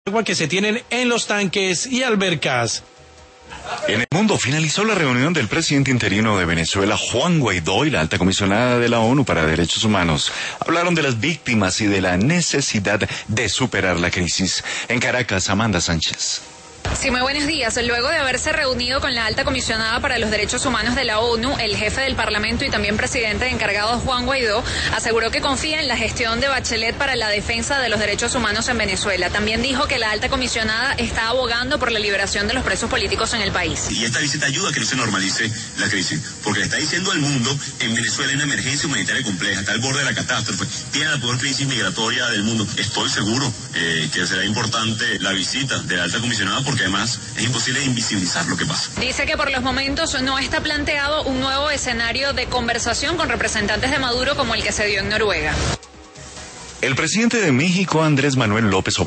agua que se tienen en los tanques y albercas. En el mundo finalizó la reunión del presidente interino de Venezuela, Juan Guaidó, y la alta comisionada de la ONU para Derechos Humanos. Hablaron de las víctimas y de la necesidad de superar la crisis. En Caracas, Amanda Sánchez. Sí, muy buenos días. Luego de haberse reunido con la alta comisionada para los derechos humanos de la ONU, el jefe del Parlamento y también presidente encargado Juan Guaidó aseguró que confía en la gestión de Bachelet para la defensa de los derechos humanos en Venezuela. También dijo que la alta comisionada está abogando por la liberación de los presos políticos en el país. Y esta visita ayuda a que no se normalice la crisis, porque le está diciendo al mundo, en Venezuela hay una emergencia humanitaria compleja, está al borde de la catástrofe, tiene la peor crisis migratoria del mundo. Estoy seguro que será importante la visita de la alta comisionada, porque además es imposible invisibilizar lo que pasa. Dice que por los momentos no está planteado un nuevo escenario de conversación con representantes de Maduro como el que se dio en Noruega. El presidente de México, Andrés Manuel López Obrador,